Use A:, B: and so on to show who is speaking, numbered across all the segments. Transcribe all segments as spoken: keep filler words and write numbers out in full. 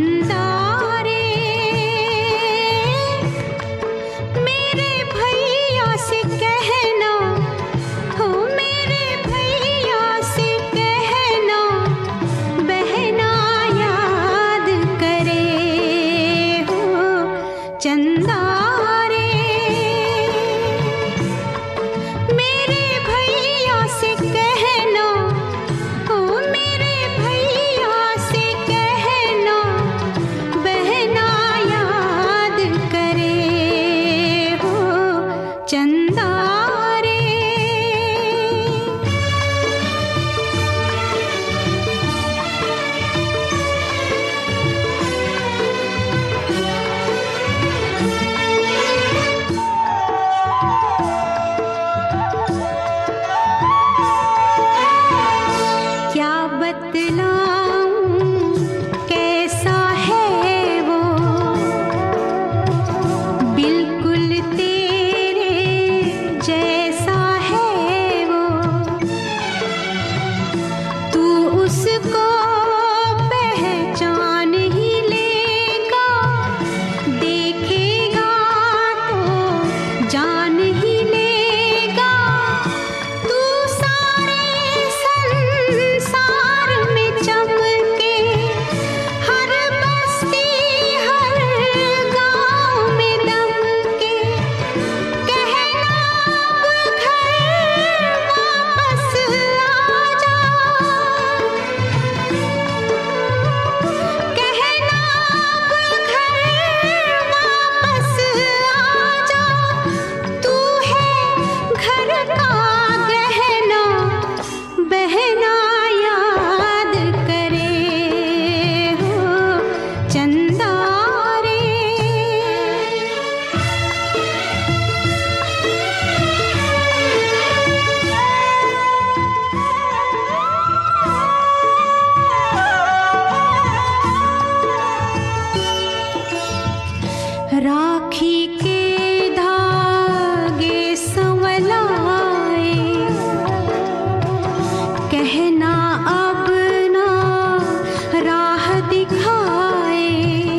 A: चंदा रे मेरे भैया से कहना, हो मेरे भैया से कहना, बहना याद करे हो चंदा रे मेरे भैया से कहना, हो मेरे भैया से कहना, बहना याद करे हो चंदा रे। क्या बतलाऊं कैसा है वो, बिल्कुल तेरे जैसा है वो, तू उसको पहचान ही लेगा, देखेगा तो जान ही लेगा, तू सारे संसार में चमके, हर बस्ती हर गांव में दमके, कहना अब घर वापस आजा, कहना अब घर वापस आजा, तू है घर का गहना, बहना याद करे हो चंदा रे। राखी के धागे संवलाए, कहना अब ना राह दिखाए,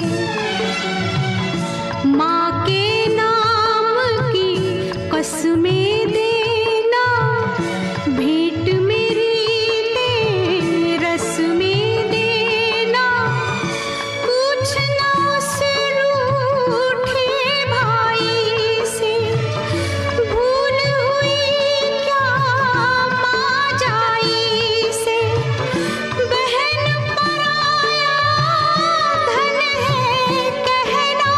A: माँ के नाम की कसमें देना, भेंट मेरी ले रस्में देना, पूछना उस रूठे भाई से, भूल हुई क्या माँ जाई से, बहन पराया धन है कहना,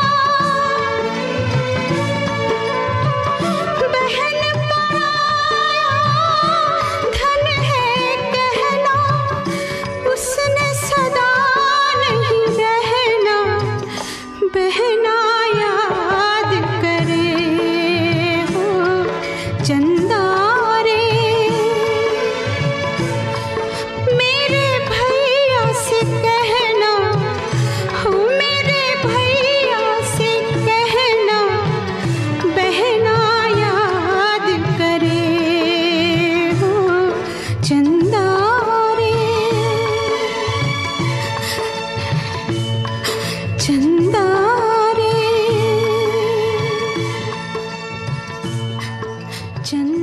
A: बहन पराया धन है कहना, उसने सदा नहीं रहना, बहना याद करे हो चंदा रे मेरे भैया से कहना, हो मेरे भैया से कहना, बहना याद करे हो चंदा रे, चंदा रे, चंदा।